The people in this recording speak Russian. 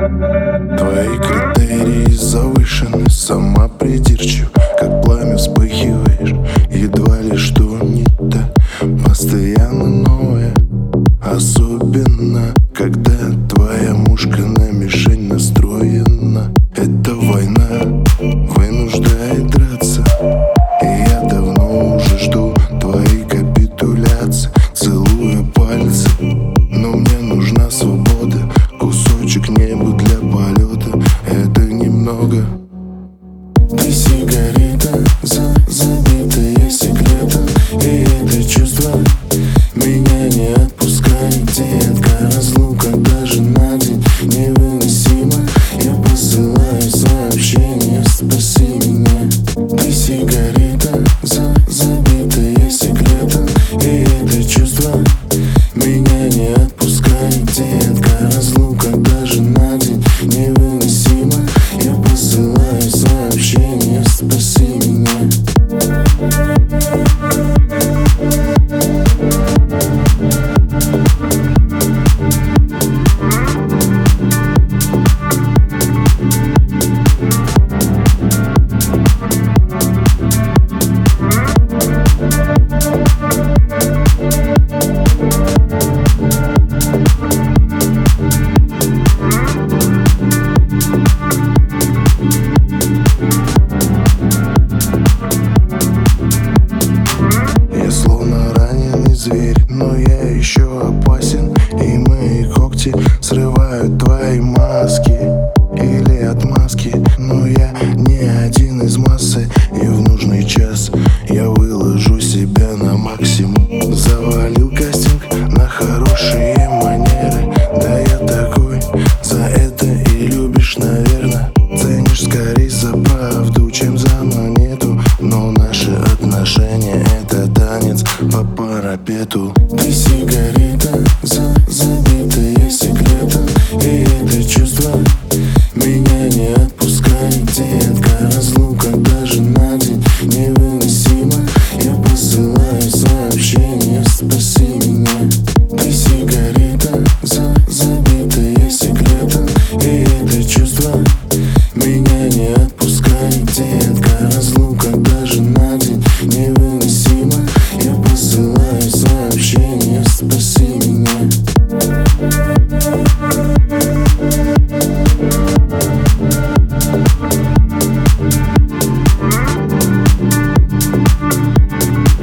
Твои критерии завышены, сама придирчив, как пламя вспыхиваешь. Едва ли что не так, постоянно новое. Особенно, когда твоя мушка на мишень настроена. Эта война вынуждает драться, и я давно уже жду твоей капитуляции. Целую пальцы, но мне нужна свобода. Кусочек неба для полета, это немного. Ты сигарета, забитая секретом, и это чувство меня не отпускает. Детка, разлука даже на день невыносима. Я посылаю сообщение, спаси меня. Ты сигарета, забитая секретом, и это чувство меня не отпускает. Детка, разлука даже на день невыносима. Я посылаю сообщение, спаси меня. Зверь, но я еще опасен, и мои когти срывают твои маски или отмазки. Но я не один из массы, и в нужный час я выложу себя на максимум. Завалил кастинг на хорошие манеры. Да я такой, за это и любишь, наверное. Ценишь скорее за правду, чем за монету. Но наши отношения — это танец по парапету. Ты сигарета, забитая секретом, и это чувство